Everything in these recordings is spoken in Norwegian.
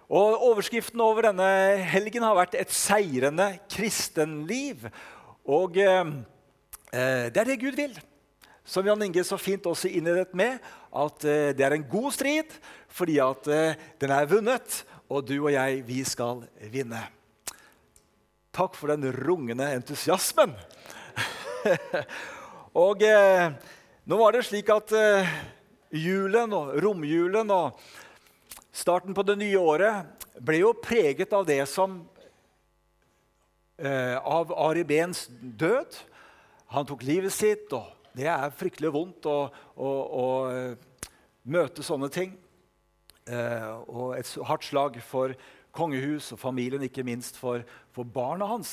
Og overskriften over denne helgen har vært et seirende kristenliv. Og det er det Gud vil. Som Jan Inge så fint også innledet med, at det er en god strid, fordi at den er vunnet, og du og jeg, vi skal vinne. Takk for den rungende entusiasmen. Og nå var det slik at julen og romjulen og starten på det nye året ble jo preget av det som av Ari Behns død. Han tok livet sitt, og det er fryktelig vondt å møte sånne ting. Og et hardt slag for kongehus og familien, ikke minst for barna hans.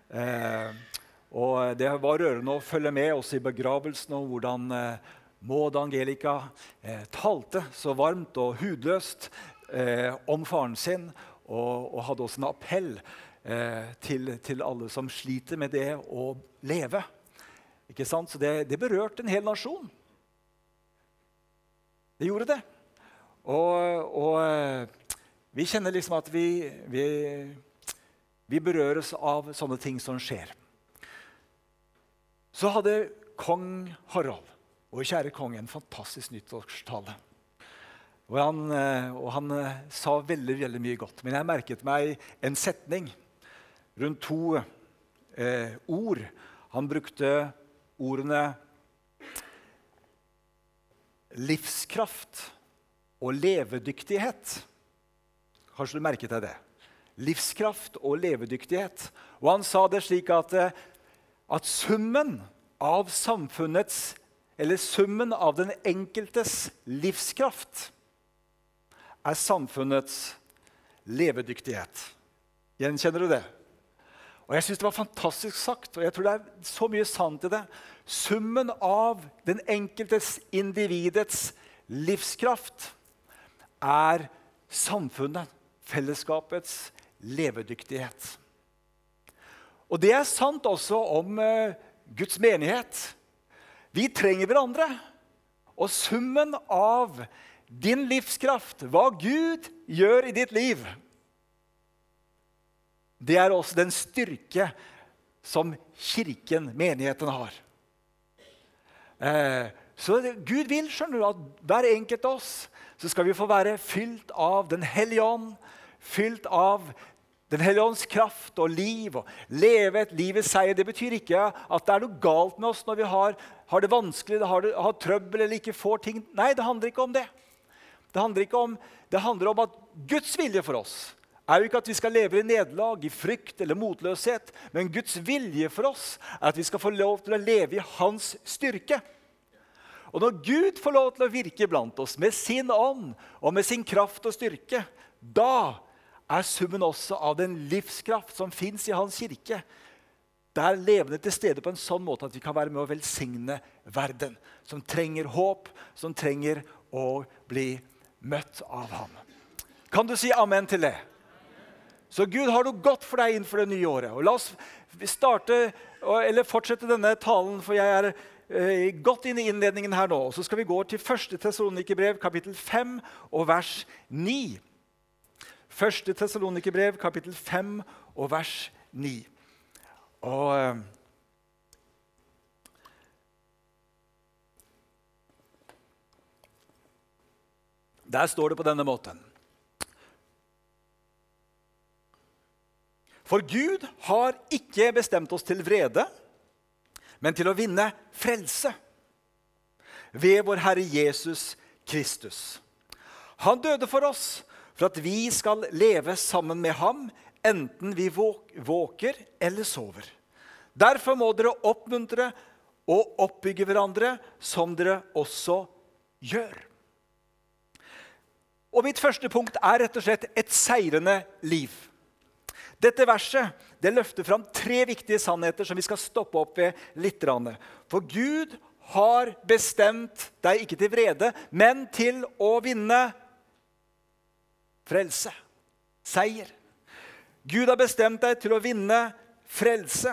Og det var rørende å følge med også i begravelsen og hvordan Maud Angelica talte så varmt og hudløst om faren sin, og hadde også en appell til alle som sliter med det å leve. Ikke sant? Så det berørte en hel nasjon. Det gjorde det. Og vi kjenner liksom at vi berøres av sånne ting som skjer. Så hadde kong Harald, og kjære kong, en fantastisk nyttårstale. Og han sa veldig, veldig mye godt. Men jeg merket meg en setning rundt 2 ord. Han brukte ordene livskraft og levedyktighet. Kanskje du merket deg det? Livskraft og levedyktighet. Og han sa det slik at summen av samfunnets, eller summen av den enkeltes livskraft, er samfunnets levedyktighet. Gjenkjenner du det? Og jeg synes det var fantastisk sagt, og jeg tror det er så mye sant i det. Summen av den enkeltes individets livskraft er samfunnet, fellesskapets levedyktighet. Og det er sant også om Guds menighet. Vi trenger hverandre, og summen av din livskraft, hva Gud gjør i ditt liv, det er også den styrke som kirken, menigheten har. Så Gud vil, skjønner du, at hver enkelt av oss, så skal vi få være fylt av den hellige ånd, fylt av den hellige ånds kraft og liv, og leve et liv i seier. Det betyr ikke at det er noe galt med oss når vi har det vanskelig, har trøbbel eller ikke får ting. Nei, det handler ikke om det. Det handler om at Guds vilje for oss er jo ikke at vi skal leve i nederlag, i frykt eller motløshet, men Guds vilje for oss er at vi skal få lov til å leve i hans styrke. Og når Gud får lov til å virke blant oss med sin ånd og med sin kraft og styrke, da er summen også av den livskraft som finnes i hans kirke. Det er levende til stede på en sånn måte at vi kan være med å velsigne verden, som trenger håp, som trenger å bli møtt av ham. Kan du si amen til det? Så Gud har noe godt for deg innenfor det nye året. Og la oss fortsette denne talen, for jeg er godt inn i innledningen her nå. Så skal vi gå til 1. Tessalonikerbrev, kapittel 5 og vers 9. 1. Tessalonikerbrev, kapittel 5 og vers 9. Og der står det på denne måten. For Gud har ikke bestemt oss til vrede, men til å vinne frelse ved vår Herre Jesus Kristus. Han døde for oss, for at vi skal leve sammen med ham, enten vi våker eller sover. Derfor må dere oppmuntre og oppbygge hverandre, som dere også gjør. Og mitt første punkt er rett og slett et seirende liv. Dette verset, det løfter fram 3 viktige sannheter som vi skal stoppe opp ved litt. For Gud har bestemt deg ikke til vrede, men til å vinne frelse, seier. Gud har bestemt deg til å vinne frelse.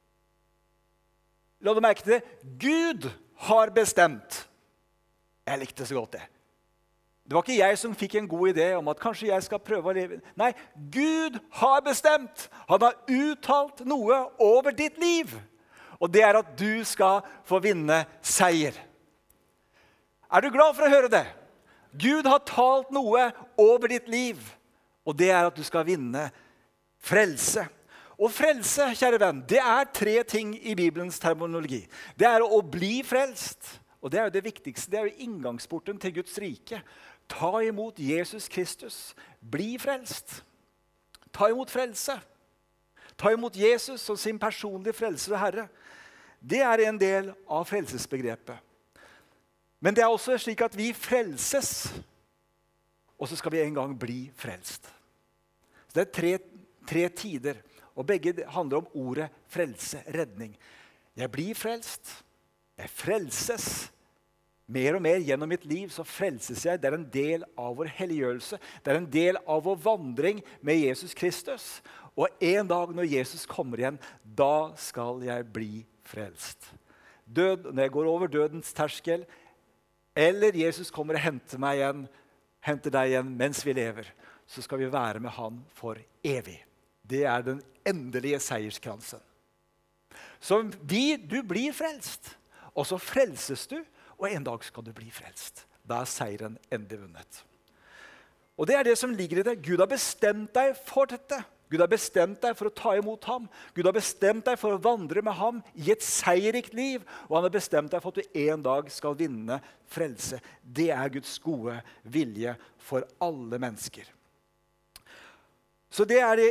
La du merke til det? Gud har bestemt. Jeg likte så godt det. Det var ikke jeg som fikk en god idé om at kanskje jeg skal prøve å leve. Nei, Gud har bestemt. Han har uttalt noe over ditt liv. Og det er at du skal få vinne seier. Er du glad for å høre det? Gud har talt noe over ditt liv. Og det er at du skal vinne frelse. Og frelse, kjære venn, det er 3 ting i Bibelens terminologi. Det er å bli frelst. Og det er jo det viktigste. Det er jo inngangsporten til Guds rike. Ta imot Jesus Kristus. Bli frelst. Ta imot frelse. Ta imot Jesus som sin personlige frelser og Herre. Det er en del av frelsesbegrepet. Men det er også slik at vi frelses, og så skal vi en gang bli frelst. Så det er tre tider, og begge handler om ordet frelse, redning. Jeg blir frelst, jeg frelses. Mer og mer gjennom mitt liv så frelses jeg. Det er en del av vår helliggjørelse. Det er en del av vår vandring med Jesus Kristus. Og en dag når Jesus kommer igjen, da skal jeg bli frelst. Når jeg går over dødens terskel, eller Jesus kommer og henter deg igjen mens vi lever, så skal vi være med han for evig. Det er den endelige seierskransen. Så du blir frelst, og så frelses du, og en dag skal du bli frelst. Da er seieren endelig vunnet. Og det er det som ligger i det. Gud har bestemt deg for dette. Gud har bestemt deg for å ta imot ham. Gud har bestemt deg for å vandre med ham i et seierrikt liv. Og han har bestemt deg for at du en dag skal vinne frelse. Det er Guds gode vilje for alle mennesker. Så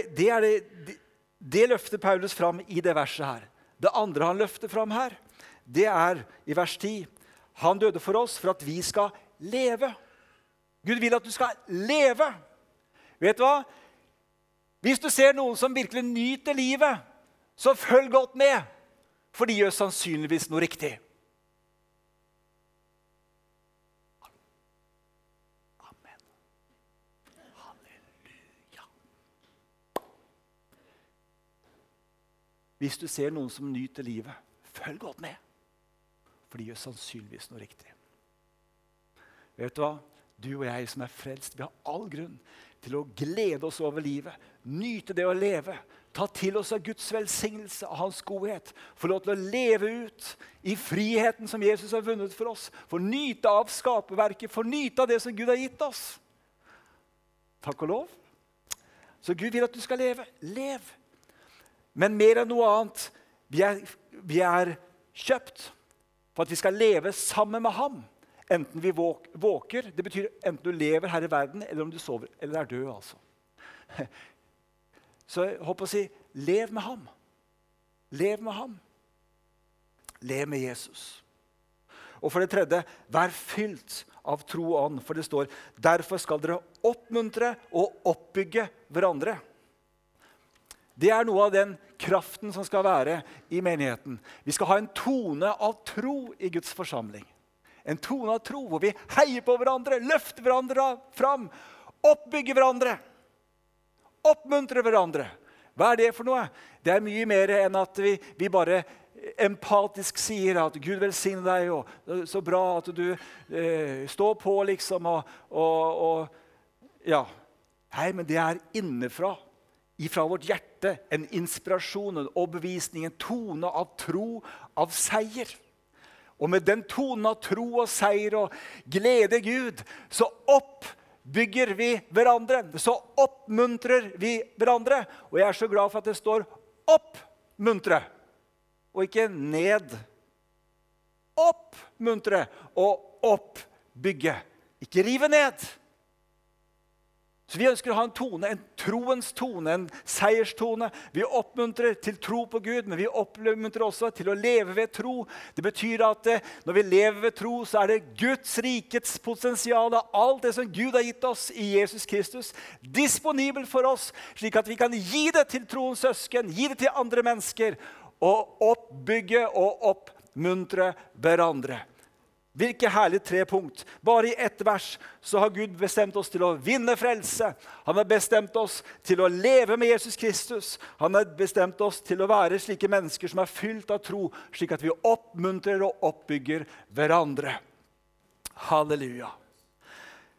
det løfter Paulus fram i det verset her. Det andre han løfter fram her, det er i vers 10. Han døde for oss for at vi skal leve. Gud vil at du skal leve. Vet du hva? Hvis du ser noen som virkelig nyter livet, så følg godt med, for de gjør sannsynligvis noe riktig. Amen. Halleluja. Hvis du ser noen som nyter livet, følg godt med, for de gjør sannsynligvis noe riktig. Vet du hva? Du og jeg som er frelst, vi har all grunn til å glede oss over livet, nyte det å leve, ta til oss av Guds velsignelse, av hans godhet, få lov til å leve ut i friheten som Jesus har vunnet for oss, få nyte av skaperverket, få nyte av det som Gud har gitt oss. Takk og lov. Så Gud vil at du skal leve. Lev. Men mer enn noe annet, vi er kjøpt for at vi skal leve sammen med ham. Enten vi våker, det betyr enten du lever her i verden, eller om du sover, eller er død altså. Så jeg håper å si, lev med ham. Lev med ham. Lev med Jesus. Og for det tredje, vær fylt av tro og ånd, for det står, derfor skal dere oppmuntre og oppbygge hverandre. Det er noe av den kraften som skal være i menigheten. Vi skal ha en tone av tro i Guds forsamling. En tone av tro hvor vi heier på hverandre, løfter hverandre fram, oppbygger hverandre, oppmuntrer hverandre. Hva er det for noe? Det er mye mer enn at vi bare empatisk sier at Gud velsigne deg, og så bra at du står på liksom, ja. Nei, men det er innenfra, ifra vårt hjerte, en inspirasjon, en overbevisning, en tone av tro, av seier. Og med den tonen av tro og seier og glede Gud, så oppbygger vi hverandre. Så oppmuntrer vi hverandre. Og jeg er så glad for at det står oppmuntre, og ikke ned. Oppmuntre og oppbygge. Ikke rive ned. Så vi ønsker å ha en tone, en troens tone, en seierstone. Vi oppmuntrer til tro på Gud, men vi oppmuntrer også til å leve ved tro. Det betyr at når vi lever ved tro, så er det Guds rikets potensial, alt det som Gud har gitt oss i Jesus Kristus, disponibel for oss, slik at vi kan gi det til troens søsken, gi det til andre mennesker, og oppbygge og oppmuntre hverandre. Hvilke herlige 3 punkt. Bare i ett vers så har Gud bestemt oss til å vinne frelse. Han har bestemt oss til å leve med Jesus Kristus. Han har bestemt oss til å være slike mennesker som er fylt av tro, slik at vi oppmuntrer og oppbygger hverandre. Halleluja.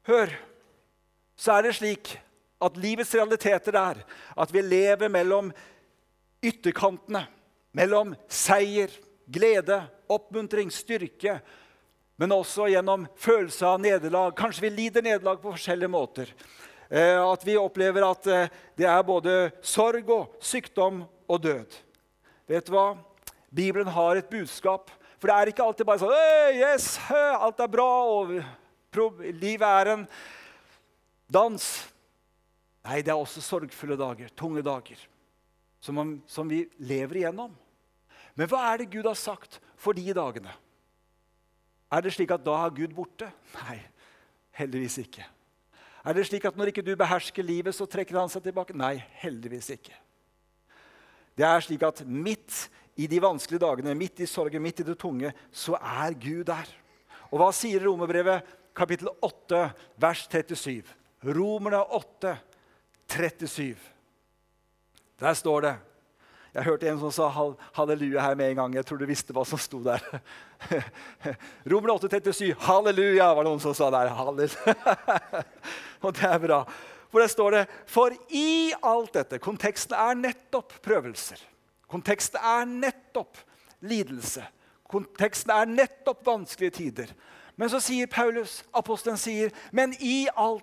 hør, så det slik at livets realiteter at vi lever mellom ytterkantene, mellom seier, glede, oppmuntring, styrke, men også gjennom følelse av nederlag. Kanskje vi lider nederlag på forskjellige måter. At vi opplever at det både sorg og sykdom og død. Vet du hva? Bibelen har et budskap, for det ikke alltid bare sånn, yes, alt bra, og livet en dans. Nei, det også sorgfulle dager, tunge dager, som vi lever igjennom. Men hva det Gud har sagt for de dagene? Det slik at da Gud borte? Nei, heldigvis ikke. Det slik at når ikke du behersker livet, så trekker han seg tilbake? Nei, heldigvis ikke. Det slik at midt i de vanskelige dagene, midt i sorgen, midt i det tunge, så Gud der. Og hva sier Romerbrevet kapittel 8, vers 37? Romerne 8, 37. Der står det. Jeg hørte en som sa halleluja her med en gang. Jeg tror du visste hva som sto der. Romerne 8:37. Halleluja, var det noen som sa der. Halleluja. Og det bra. For det står det, for i alt dette, konteksten nettopp prøvelser. Konteksten nettopp lidelse. Konteksten nettopp vanskelige tider. Men så sier Paulus, apostelen sier, men i alt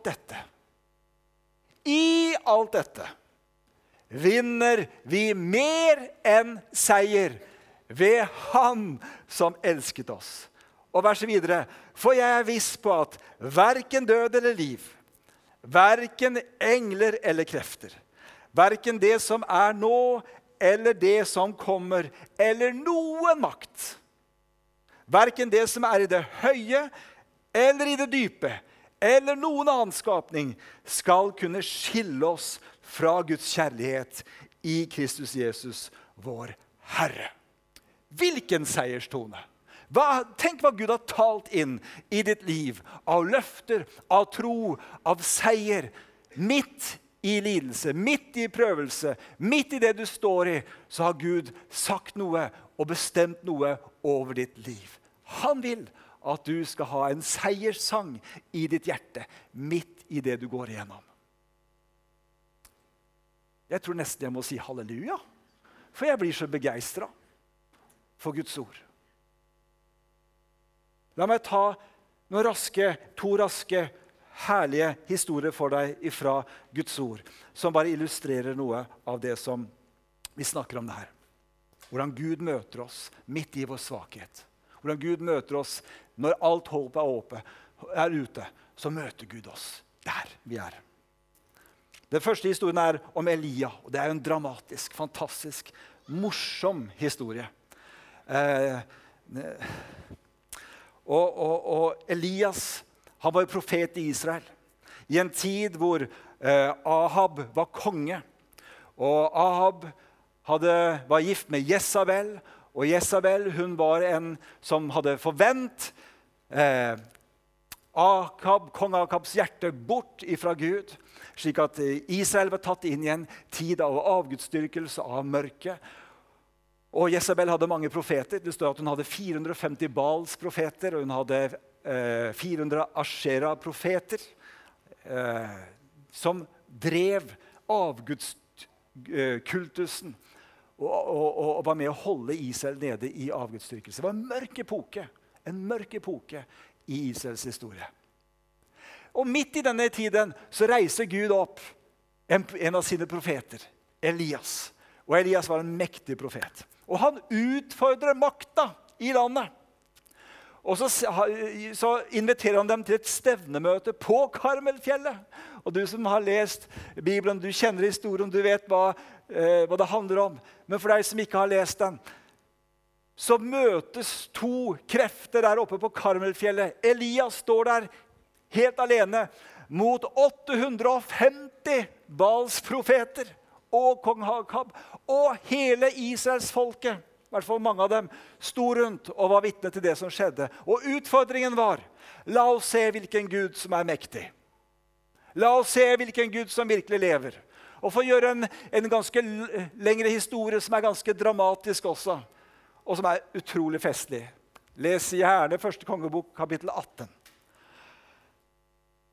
dette, vinner vi mer enn seier ved Han som elsket oss. Og verset videre, for jeg viss på at hverken død eller liv, hverken engler eller krefter, hverken det som nå eller det som kommer, eller noen makt, hverken det som i det høye eller i det dype, eller noen annen skapning, skal kunne skille oss fra Guds kjærlighet i Kristus Jesus, vår Herre. Hvilken seierstone! Tenk hva Gud har talt inn i ditt liv, av løfter, av tro, av seier, midt i lidelse, midt i prøvelse, midt i det du står i, så har Gud sagt noe og bestemt noe over ditt liv. Han vil at du skal ha en seierssang i ditt hjerte, midt i det du går igjennom. Jeg tror nesten jeg må si halleluja, for jeg blir så begeistret for Guds ord. La meg ta to raske, herlige historier for deg fra Guds ord, som bare illustrerer noe av det som vi snakker om det her. Hvordan Gud møter oss midt i vår svakhet. Hvordan Gud møter oss når alt håp ute, så møter Gud oss der vi Den første historien om Elia, og det en dramatisk, fantastisk, morsom historie. Og Elias, han var jo profet i Israel, i en tid hvor Ahab var konge, og Ahab var gift med Jezabel, og Jezabel, hun var en som hadde forvent kong Akabs hjerte bort ifra Gud, slik at Israel var tatt inn i en tid av avgudsdyrkelse av mørke. Og Jezabel hadde mange profeter. Det står at hun hadde 450 Baals profeter, og hun hadde 400 Ashera-profeter, som drev avgudskultusen og var med å holde Israel nede i avgudsdyrkelse. Det var en mørk epoke i Israels historie. Og midt i denne tiden så reiser Gud opp en av sine profeter, Elias. Og Elias var en mektig profet. Og han utfordrer makta i landet. Og så inviterer han dem til et stevnemøte på Karmelfjellet. Og du som har lest Bibelen, du kjenner historien, du vet hva det handler om. Men for deg som ikke har lest den, så møtes to krefter der oppe på Karmelfjellet. Elias står der helt alene mot 850 Baals profeter og kong Akab. Og hele Israels folket, i hvert fall mange av dem, sto rundt og var vitne til det som skjedde. Og utfordringen var, la oss se hvilken Gud som mektig. La oss se hvilken Gud som virkelig lever. Og for å gjøre en ganske lengre historie som ganske dramatisk også, og som utrolig festlig. Les gjerne første kongebok, kapittel 18.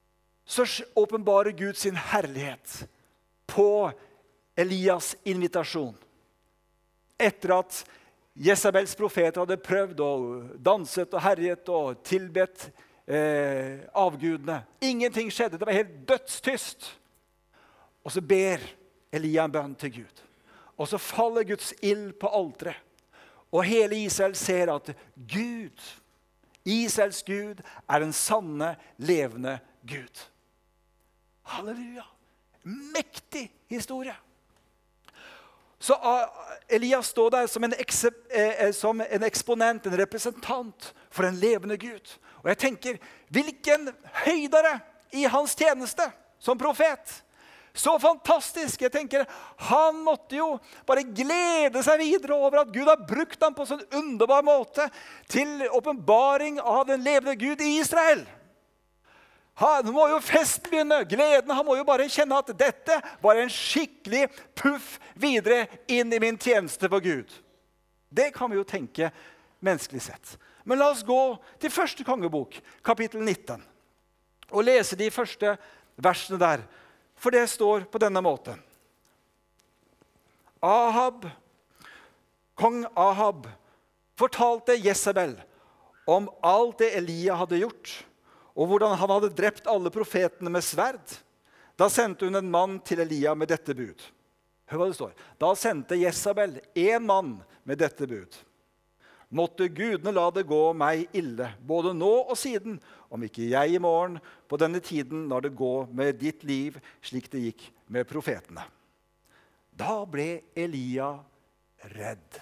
så åpenbarer Gud sin herlighet på Elias invitasjon. Etter at Jezabels profeter hadde prøvd og danset og herjet og tilbedt avgudene. Ingenting skjedde, det var helt dødstyst. Og så ber Elia en bønn til Gud. Og så faller Guds ild på alteret. Og hele Israel ser at Gud, Israels Gud, er den sanne, levende Gud. Halleluja! Mektig historie. Så Elias står der som en eksponent, en representant for den levende Gud. Og jeg tenker, hvilken høydere i hans tjeneste som profet. Så fantastisk. Jeg tenker, han måtte jo bare glede seg videre over at Gud har brukt ham på en sånn underbar måte til åpenbaring av den levende Gud i Israel. Han må jo festen begynne, gleden, han må jo bare kjenne at dette var en skikkelig puff videre inn i min tjeneste for Gud. Det kan vi jo tenke menneskelig sett. Men la oss gå til første kongebok, kapittel 19, og lese de første versene der. For det står på denne måten. Kong Ahab fortalte Jezabel om alt det Elia hadde gjort, og hvordan han hadde drept alle profetene med sverd. Da sendte hun en mann til Elia med dette bud. Hør hva det står. Da sendte Jezabel en mann med dette bud. Måtte gudene la det gå meg ille, både nå og siden, om ikke jeg i morgen på denne tiden når det går med ditt liv, slik det gikk med profetene. Da ble Elia redd.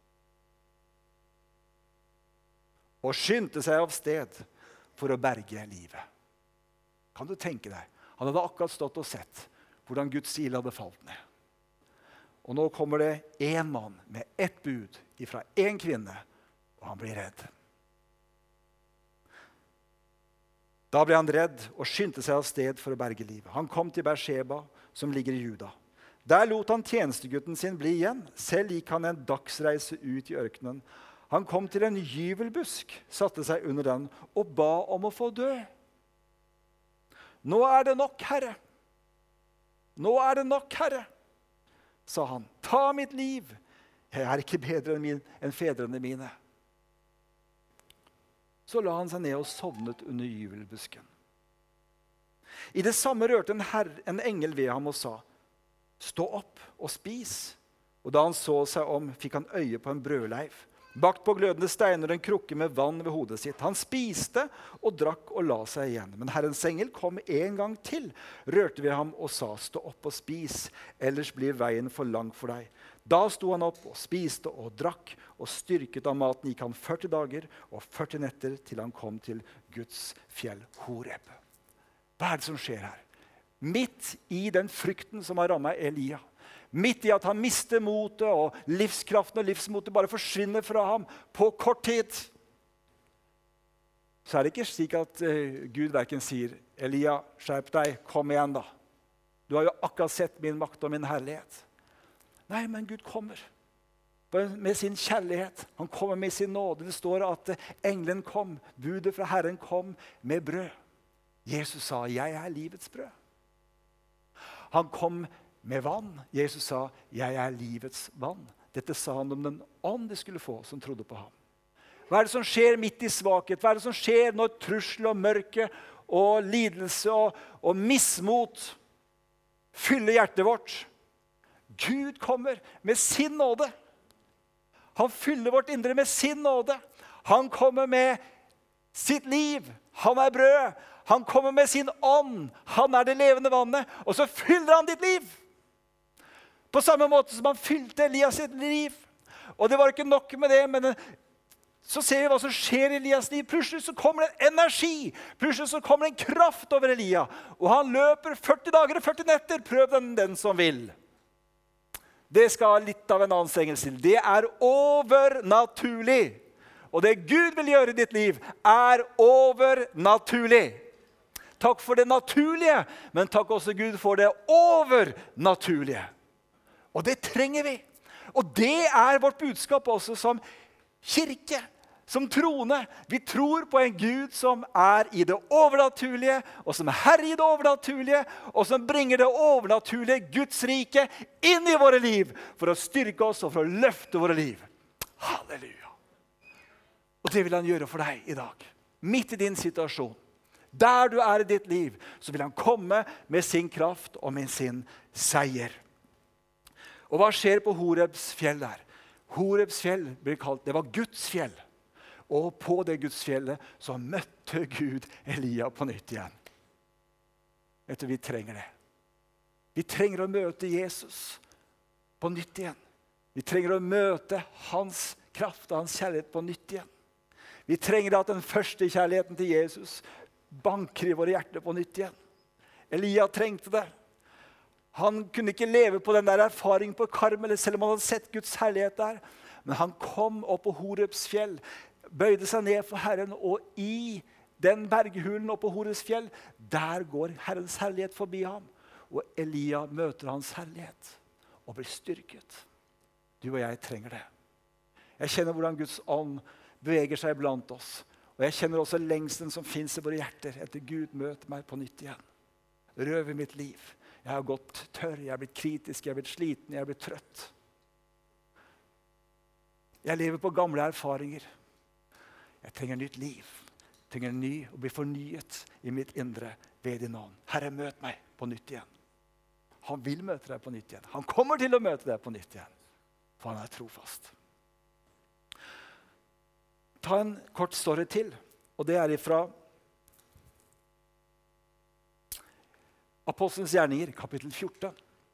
Og skyndte seg av sted for å berge livet. Kan du tenke deg? Han hadde akkurat stått og sett hvordan Guds ild hadde falt ned. Og nå kommer det en mann med ett bud fra en kvinne, og han blir redd. Da ble han redd og skyndte seg av sted for å berge livet. Han kom til Beersheba, som ligger i Juda. Der lot han tjenestegutten sin bli igjen. Selv gikk han en dagsreise ut i ørkenen. Han kom til en gyvelbusk, satte seg under den og ba om å få dø. Nå er det nok, Herre. Nå er det nok, Herre, sa han. Ta mitt liv. Jeg er ikke bedre enn fedrene mine. Så la han seg ned og sovnet under gyvelbusken. I det samme rørte en engel ved ham og sa, stå opp og spis. Og da han så seg om, fikk han øye på en brødleiv, bakt på glødende steiner og en krukke med vann ved hodet sitt. Han spiste og drakk og la seg igjen. Men Herrens engel kom en gang til, rørte ved ham og sa, stå opp og spis, ellers blir veien for lang for deg. Da sto han opp og spiste og drakk, og styrket av maten gikk han 40 dager og 40 netter til han kom til Guds fjell Horeb. Hva er det som skjer her? Midt i den frykten som har rammet Elia, midt i at han mister motet, og livskraften og livsmotet bare forsvinner fra ham på kort tid, så er det ikke slik at Gud hverken sier, Elia, skjerp deg, kom igjen da. Du har jo akkurat sett min makt og min herlighet. Nei, men Gud kommer med sin kjærlighet. Han kommer med sin nåde. Det står at engelen kom, budet fra Herren kom med brød. Jesus sa, jeg er livets brød. Han kom med vann. Jesus sa, jeg er livets vann. Dette sa han om den ånd de skulle få som trodde på ham. Hva er det som skjer midt i svakhet? Hva er det som skjer når trussel og mørke og lidelse og mismot fyller hjertet vårt? Gud kommer med sin nåde. Han fyller vårt indre med sin nåde. Han kommer med sitt liv. Han er brød. Han kommer med sin ånd. Han er det levende vannet. Og så fyller han ditt liv. På samme måte som han fylte Elias sitt liv. Og det var ikke nok med det, men så ser vi hva som skjer i Elias liv. Plutselig så kommer det en energi. Plutselig så kommer det en kraft over Elia. Og han løper 40 dager og 40 netter. Prøv den som vil. Det skal litt av en annen engel til. Det er overnaturlig. Og det Gud vil gjøre i ditt liv er overnaturlig. Takk for det naturlige, men takk også Gud for det overnaturlige. Og det trenger vi. Og det er vårt budskap også som kirke. som troende. Vi tror på en Gud som i det overnaturlige, og som herre i det overnaturlige, og som bringer det overnaturlige Guds rike inn i våre liv, for å styrke oss og for å løfte våre liv. Halleluja! Og det vil han gjøre for deg i dag. Midt i din situasjon. Der du i ditt liv, så vil han komme med sin kraft og med sin seier. Og hva skjer på Horebs fjell der? Horebs fjell blir kalt, det var Guds fjell. Og på det Guds fjellet så møtte Gud Elia på nytt igjen. Vet du, vi trenger det. Vi trenger å møte Jesus på nytt igjen. Vi trenger å møte hans kraft og hans kjærlighet på nytt igjen. Vi trenger at den første kjærligheten til Jesus banker i våre hjerter på nytt igjen. Elia trengte det. Han kunne ikke leve på den der erfaringen på Karmel, selv om han hadde sett Guds herlighet der. Men han kom opp på Horebs fjell, bøyde seg ned for Herren, og i den berghulen oppe på Horebs fjell, der går Herrens herlighet forbi ham. Og Elia møter hans herlighet og blir styrket. Du og jeg trenger det. Jeg kjenner hvordan Guds ånd beveger seg blant oss. Og jeg kjenner også lengsten som finnes i våre hjerter etter Gud møter meg på nytt igjen. Røv i mitt liv. Jeg har gått tørr, jeg har blitt kritisk, jeg har blitt sliten, jeg har blitt trøtt. Jeg lever på gamle erfaringer. Jeg trenger nytt liv. Jeg trenger en ny og bli fornyet i mitt indre ved din ånd. Herre, møt meg på nytt igjen. Han vil møte deg på nytt igjen. Han kommer til å møte deg på nytt igjen. For han trofast. Ta en kort story til, og det ifra Apostelens gjerninger, kapittel 14.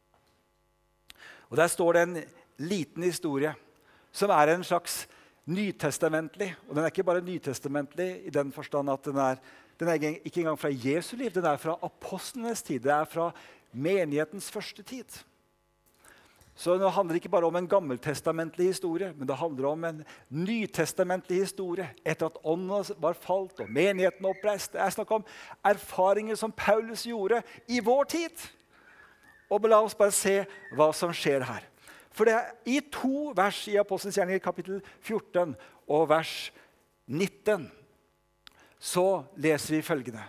Og der står det en liten historie, som en slags nytestamentlig. Og den ikke bare nytestamentlig i den forstand at den ikke engang fra Jesu liv, den fra apostlenes tid, det fra menighetens første tid. Så det handler ikke bare om en gammeltestamentlig historie, men det handler om en nytestamentlig historie etter at ånden var falt og menigheten oppreist. Det snakk om erfaringer som Paulus gjorde i vår tid. Og la oss bare se hva som skjer her. For det i 2 vers i Apostelens gjerninger, kapittel 14 og vers 19, så leser vi følgende.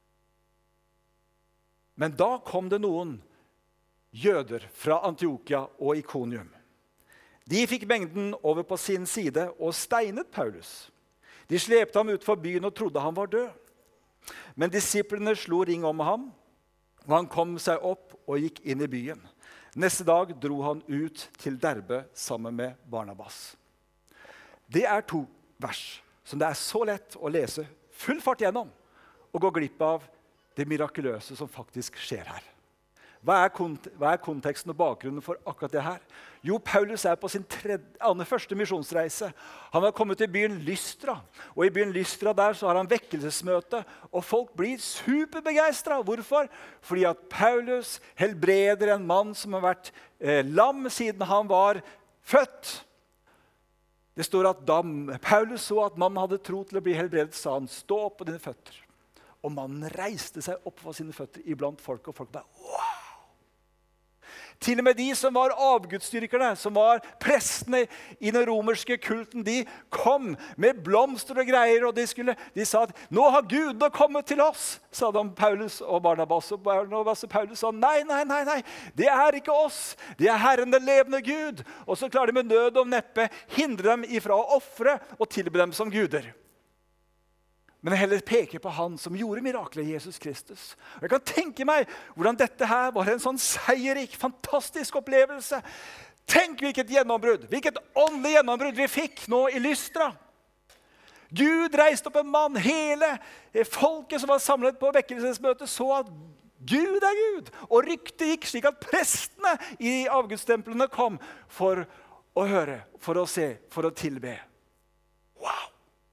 Men da kom det noen jøder fra Antiokia og Ikonium. De fikk mengden over på sin side og steinet Paulus. De slepte ham ut for byen og trodde han var død. Men disiplene slo ring om ham, og han kom seg opp og gikk inn i byen. Neste dag dro han ut til Derbe sammen med Barnabas. Det 2 vers som det så lett å lese full fart gjennom og gå glipp av det mirakuløse som faktisk skjer her. Hva konteksten og bakgrunnen for akkurat det her? Jo, Paulus på sin første misjonsreise. Han har kommet til byen Lystra, og i byen Lystra der så har han vekkelsesmøte, og folk blir superbegeistret. Hvorfor? Fordi at Paulus helbreder en mann som har vært lam siden han var født. Det står at da Paulus så at mannen hadde tro til å bli helbredet, sa han, stå opp på dine føtter. Og mannen reiste seg opp på sine føtter iblant folk, og folk bare, wow! Til og med de som var avgudsdyrkerne, som var prestene i den romerske kulten, de kom med blomster og greier, og de sa at nå har gudene kommet til oss, sa de Paulus og Barnabas. Og Barnabas og Paulus sa nei, det ikke oss, det Herren den levende Gud. Og så klarer de med nød og neppe hindre dem ifra å offre og tilbe dem som guder. Men jeg heller peker på han som gjorde mirakler, Jesus Kristus. Og jeg kan tenke meg hvordan dette her var en sånn seierrik, fantastisk opplevelse. Tenk hvilket gjennombrudd, hvilket åndelig gjennombrudd vi fikk nå i Lystra. Gud reiste opp en mann, hele folket som var samlet på vekkelsesmøtet så at Gud Gud. Og ryktet gikk slik at prestene i avgudstemplene kom for å høre, for å se, for å tilbe. Wow!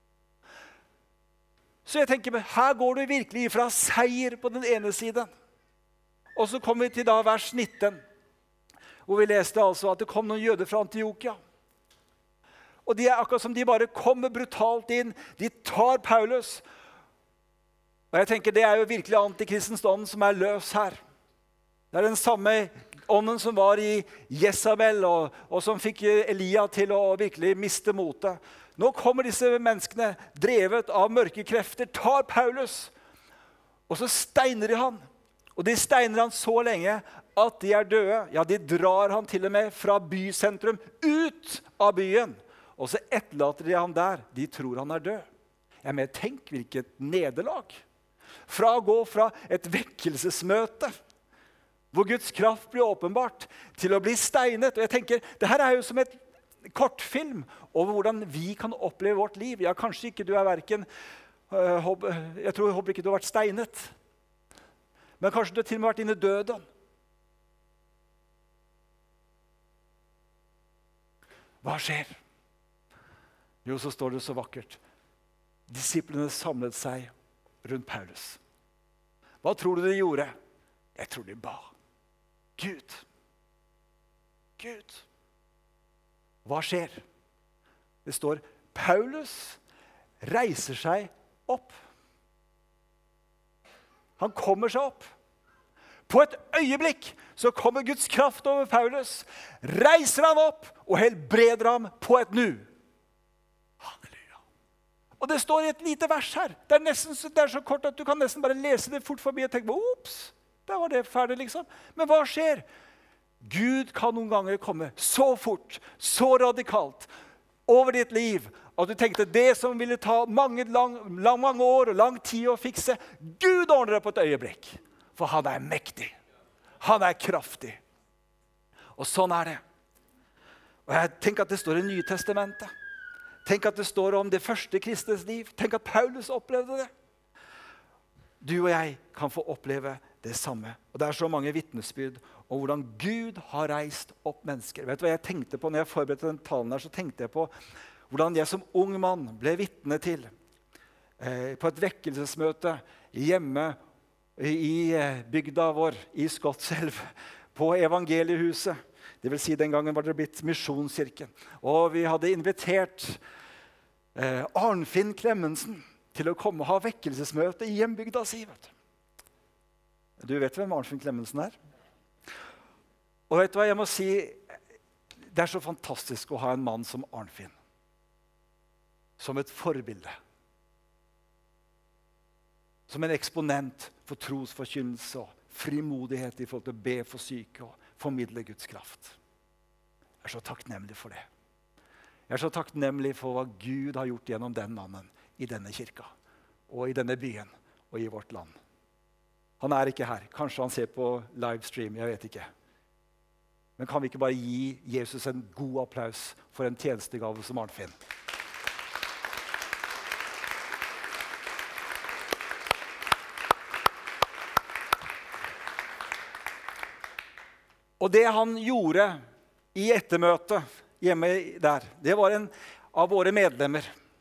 Så jeg tenker, her går du virkelig fra seier på den ene siden. Og så kommer vi til da vers 19, hvor vi leste altså at det kom noen jøder fra Antiokia. Og de akkurat som de bare kommer brutalt inn, de tar Paulus. Og jeg tenker, det jo virkelig antikristendommen som løs her. Det den samme ånden som var i Jezabel, og som fikk Elia til å virkelig miste motet. Nå kommer disse menneskene, drevet av mørke krefter, tar Paulus, og så steiner de han. Og de steiner han så lenge at de er døde. Ja, de drar han til og med fra bysentrum ut av byen. Og så etterlater de han der. De tror han er død. Ja, men tenk hvilket nederlag. Fra å gå fra et vekkelsesmøte, hvor Guds kraft blir åpenbart, til å bli steinet. Og jeg tenker, det her er jo som et kortfilm over hvordan vi kan oppleve vårt liv. Ja, kanskje ikke du er hverken, jeg håper ikke du har vært steinet. Men kanskje du til og med har vært inne i døden. Hva skjer? Jo, så står det så vakkert. Disiplene samlet seg rundt Paulus. Hva tror du de gjorde? Jeg tror de ba. Gud. Gud. Hva skjer? Det står, Paulus reiser seg opp. Han kommer seg opp. På et øyeblikk så kommer Guds kraft over Paulus, reiser han opp og helbreder ham på et nu. Halleluja. Og det står i et lite vers her. Det er så kort at du kan nesten bare lese det fort forbi og tenke, ops, der var det ferdig liksom. Men hva skjer? Gud kan noen ganger komme så fort, så radikalt over ditt liv, at du tenkte det som ville ta mange år og lang tid å fikse, Gud ordner det på et øyeblikk. For han er mektig. Han er kraftig. Og sånn er det. Og jeg tenker at det står i Nye Testamentet. Tenk at det står om det første kristnes liv. Tenk at Paulus opplevde det. Du og jeg kan få oppleve det samme. Og det er så mange vitnesbyrd om hvordan Gud har reist opp mennesker. Vet du hva jeg tenkte på når jeg forberedte den talen her? Så tenkte jeg på hvordan jeg som ung mann ble vitne til på et vekkelsesmøte hjemme i bygda vår i Skotselv på Evangeliehuset. Det vil si den gangen var det blitt misjonskirken. Og vi hadde invitert Arnfinn Klemmensen til å komme og ha vekkelsesmøte i hjembygda si. Du vet hvem Arnfinn Klemmensen er? Og vet du hva jeg må si? Det er så fantastisk å ha en mann som Arnfinn. Som et forbilde. Som en eksponent for trosforkynnelse og frimodighet i forhold til å be for syke og formidle Guds kraft. Jeg er så takknemlig for det. Jeg er så takknemlig for hva Gud har gjort gjennom den mannen i denne kirka, og i denne byen, og i vårt land. Han er ikke her. Kanskje han ser på livestream, jeg vet ikke. Men kan vi ikke bare gi Jesus en god applaus for en tjenestegave som Arnfinn? Og det han gjorde i ettermøtet hjemme der, det var en av våre medlemmer.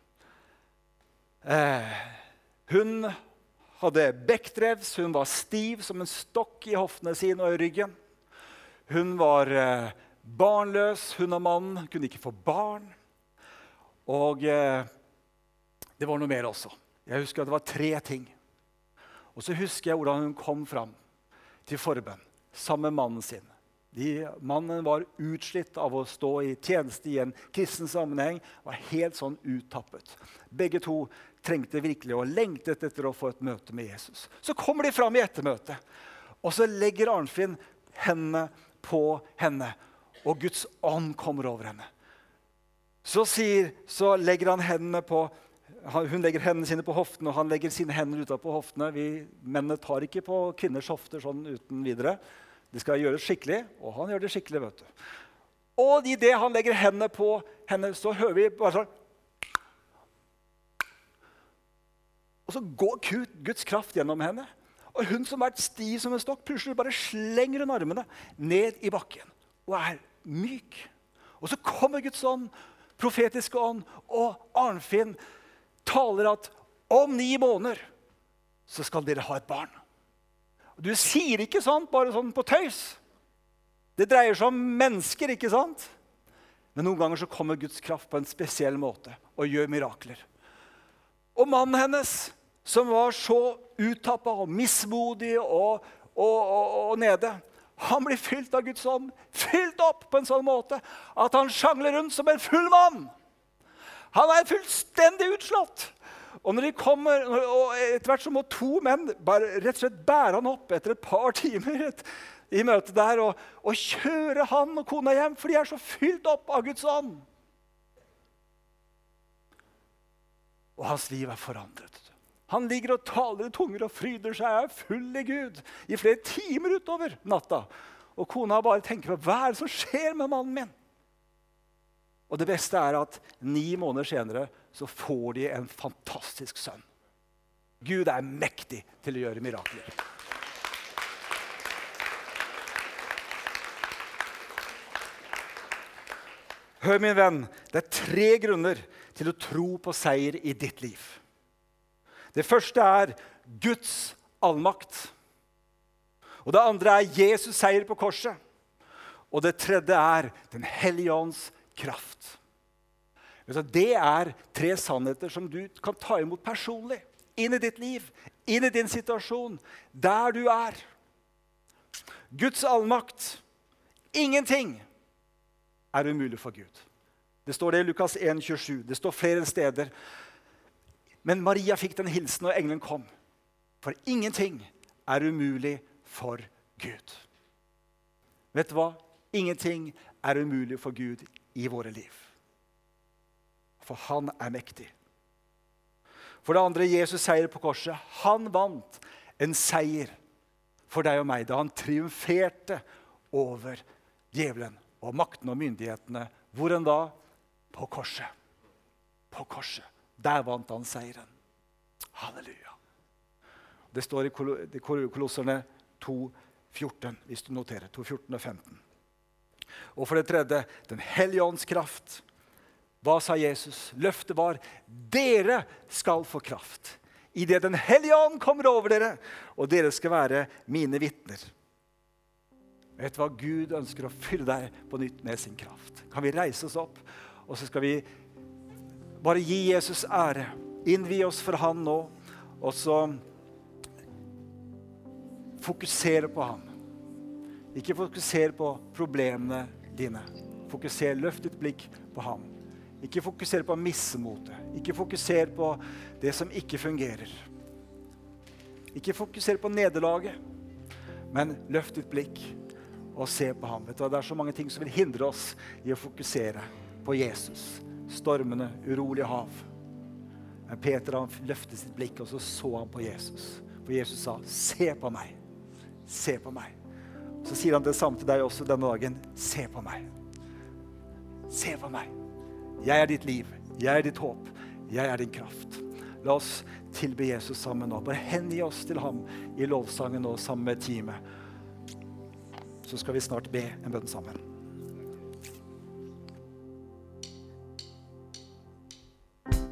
Hun hadde bekkrevs, hun var stiv som en stokk i hoftene sine og i ryggen. Hun var barnløs, hun og mannen kunne ikke få barn. Og det var noe mer også. Jeg husker at det var 3 ting. Og så husker jeg hvordan hun kom fram til forbønn sammen med mannen sin. Mannen var utslitt av å stå i tjeneste i en kristen sammenheng, var helt sånn uttappet. Begge to trengte virkelig og lengtet etter å få et møte med Jesus. Så kommer de fram i ettermøtet, og så legger Arnfinn hendene på henne, og Guds ånd kommer over henne. Så legger han hendene på, hun legger hendene sine på hoftene, og han legger sine hender utenpå hoftene. Mennene tar ikke på kvinners hofter sånn uten videre. Det skal gjøres skikkelig, og han gjør det skikkelig, vet du. Og i det han legger hendene på henne, så hører vi bare sånn. Og så går Guds kraft gjennom henne. Og hun som har vært stiv som en stokk, plutselig bare slenger hun armene ned i bakken. Og er myk. Og så kommer Guds ånd, profetiske ånd, og Arnfinn taler at om 9 måneder så skal dere ha et barn. Du sier ikke sånt bare sånn på tøys. Det dreier seg om mennesker, ikke sant? Men noen ganger så kommer Guds kraft på en spesiell måte og gjør mirakler. Og mannen hennes, som var så uttappet og mismodig og nede, Han blir fylt av Guds ånd, fylt opp på en sånn måte at han sjangler rundt som en full mann. Han fullstendig utslått. Og når de kommer, og etter hvert så må 2 menn bare rett og slett bære han opp etter et par timer i møtet der, og kjøre han og kona hjem, for de så fylt opp av Guds ånd. Og hans liv forandret. Han ligger og taler i tunger og fryder seg, full i Gud, i flere timer utover natta. Og kona bare tenker på, hva det som skjer med mannen min? Og det beste at 9 måneder senere så får de en fantastisk sønn. Gud mektig til å gjøre mirakler. Hør min venn, det 3 grunner til å tro på seier i ditt liv. Det første Guds allmakt. Og det andre Jesus seier på korset. Og det tredje den Hellige Ånds kraft. Det 3 sannheter som du kan ta imot personlig, inn i ditt liv, inn i din situasjon, der du Guds allmakt. Ingenting umulig for Gud. Det står det i Lukas 1,27. Det står flere steder. Men Maria fikk den hilsen når engelen kom. For ingenting umulig for Gud. Vet du hva? Ingenting umulig for Gud i våre liv. For han mektig. For det andre, Jesus seier på korset. Han vant en seier for deg og meg da han triumferte over djevelen og makten og myndighetene. Hvor da? På korset. På korset. Der vant han seieren. Halleluja. Det står i Kolosserne 2,14, hvis du noterer. 2,14 og 15. Og for det tredje, den Hellige Ånds kraft. Hva sa Jesus? Løftet var, dere skal få kraft. I det den Hellige Ånd kommer over dere, og dere skal være mine vitner. Vet du hva? Gud ønsker å fylle deg på nytt med sin kraft. Kan vi reise oss opp, og så skal vi bare gi Jesus ære. Innvi oss for han nå, og så fokusere på han. Ikke fokusere på problemene dine. Løft ditt blikk på ham. Ikke fokusere på mismote. Ikke fokusere på det som ikke fungerer. Ikke fokusere på nederlaget, men løft ditt blikk og se på ham. Vet du, det så mange ting som vil hindre oss i å fokusere på Jesus. Stormene, urolige hav. Men Peter han løftet sitt blikk, og så han på Jesus. For Jesus sa, se på meg. Se på meg. Så sier han det samme til deg også denne dagen. Se på meg. Se på meg. Jeg ditt liv. Jeg ditt håp. Jeg din kraft. La oss tilbe Jesus sammen nå. Bare hengi oss til ham i lovsangen nå sammen med teamet. Så skal vi snart be en bønn sammen.